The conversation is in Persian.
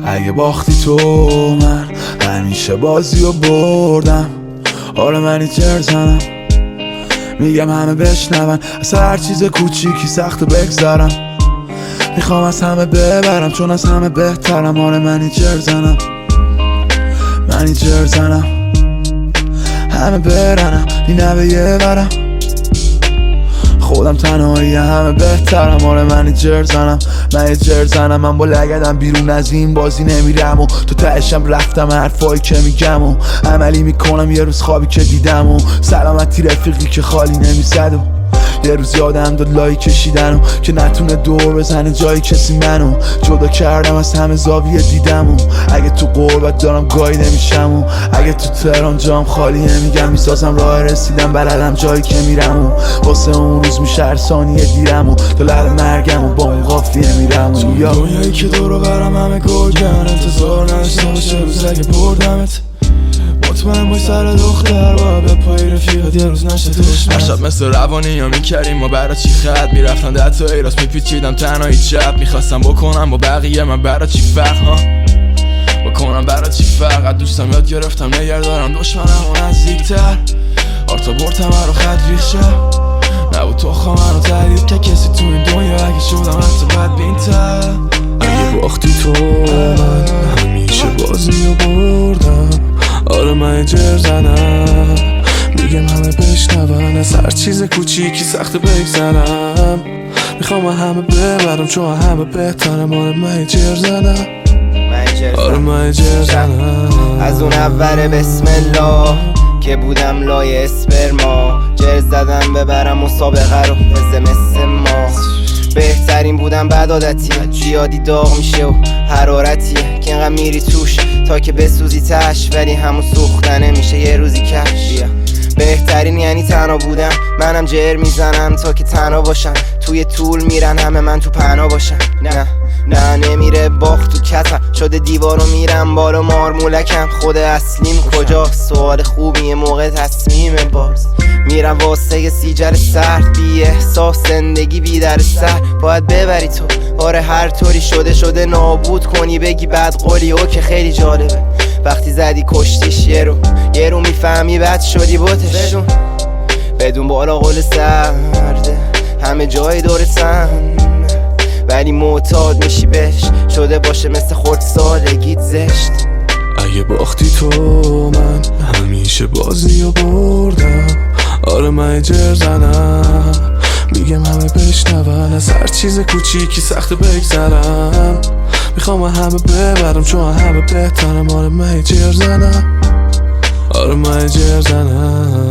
اگه باختی تو من همیشه بازی رو بردم. آره من ایتر زنم میگم همه بشنون، از هر چیز کوچیکی سخت بگذرم. میخوام از همه ببرم چون از همه بهترم. آره من ایتر زنم، من ایتر زنم، همه برنم بی نبه یه برم. خودم تنهایی همه بهترم. آره من ایتر زنم، من ایتر زنم. من با لگدم بیرون از این بازی نمیرم و تو تهشم رفتم حرفایی که میگم و عملی میکنم یه روز خوابی که دیدم و سلامتی رفیقی که خالی نمیزد و یه روز یادم داد لایی کشیدن و که نتونه دور بزنه جایی کسی منو جدا کردم از همه زاویه دیدم و اگه تو قربت دارم گاهی نمیشم و اگه تو تهران جام خالی نمیگم میسازم راه رسیدم بلدم جایی که میرم و واسه اون روز میشه هر ثانیه دیرم و تا لب مرگم و با اون قافیه میرم و یا دنیایی که دورو برم همه گرگن انتظار نداشته باشه روز اگه بردمت مطمئن باش سر دختر با به پای رفیقت یه روز نشه دشمنت. هر شب مثل روانی ها میکردیم ما برا چی خط میرفتن ده تا ایراس میپیچیدم تنهایی چپ میخواستم بکنم با بقیه من برا چی فرق ها بکنم برا چی فرق. از دوستم یاد گرفتم نگردارم دشمنم و نزدیکتر آرتا برد همه رو خط ریخ شد نبود تو خواه من رو تعریف که کسی تو این دنیا اگه شدم حتی بدبین‌تر. اگه باختی تو من همیشه بازی رو بردم. آره من جر زنم میگم همه بشنون، از هر چیز کوچیکی سخت بگذرم. میخوام همه ببرم چون همه بهترم. آره من جر زنم، آره من جر زنم. از اون اول بسم الله که بودم لای اسپرما جر زدم ببرم مسابقه رو مثل ما. بهترین بودم بعد عادتیه زیادی داغ میشه و حرارتیه که انقدر میری توش تا که بسوزی تش ولی همون سوختنه میشه یه روزی کش. بهترین یعنی تنها بودم منم جر میزنم تا که تنها باشم. توی طول میرن همه من تو پناه باشم. نه نمیره باخت تو کتم شده دیوارو میرم بالا مارمولکم. خود اصلیم کجاست سوال خوبیه موقع تصمیم باز میرم واسه یه سیجر سرد بی احساس زندگی بی در سر باید ببری تو. آره هر طوری شده نابود کنی بگی بد قولی او که خیلی جالبه وقتی زدی کشتیش یه رو میفهمی بد شدی بوتش بدون بالا قول سرده همه جای دورتن ولی معتاد میشی بهش شده باشه مثل خورد سالگیت زشت. اگه باختی تو من همیشه بازی رو بردم. آره من جر زنم میگم همه بشنون، از هر چیز کوچیکی سخت بگذرم. میخوام همه ببرم چون همه بهترم. آره من جر زنم، آره من جر زنم.